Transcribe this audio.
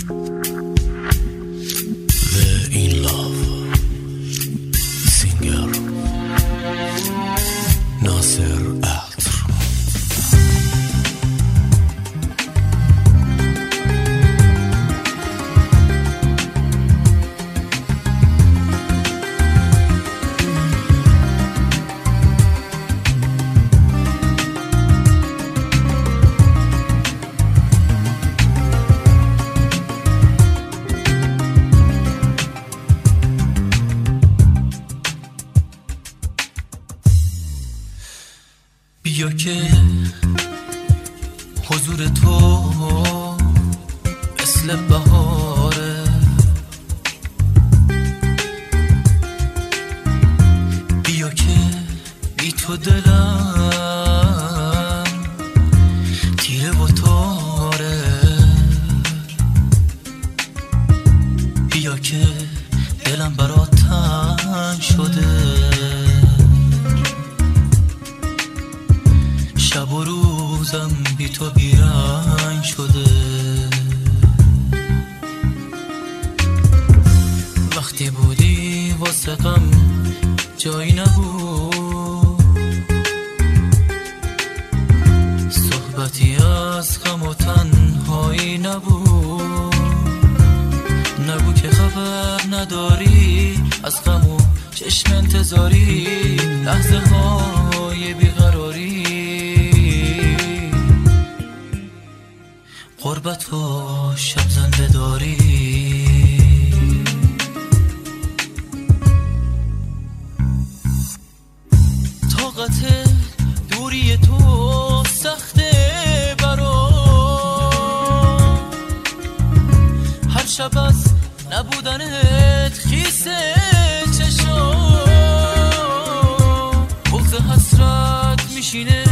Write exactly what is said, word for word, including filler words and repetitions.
بیا که حضور تو مثل بهاره، بیا که بی تو دلم تیره و تاره، بیا که دلم برات تنگ شده، شب و روزم بی تو بیرنگ شده. وقتی بودی واسه غم جایی نبود، صحبتی از غم و تنهایی نبود، نگو که خبر نداری از غم و چشم انتظاری، لحظه های بیقراری، غربت و شب زنده داری. طاقت دوری تو سخته برا، هر شب از نبودنت خیسه چشم، بغض حسرت میشینه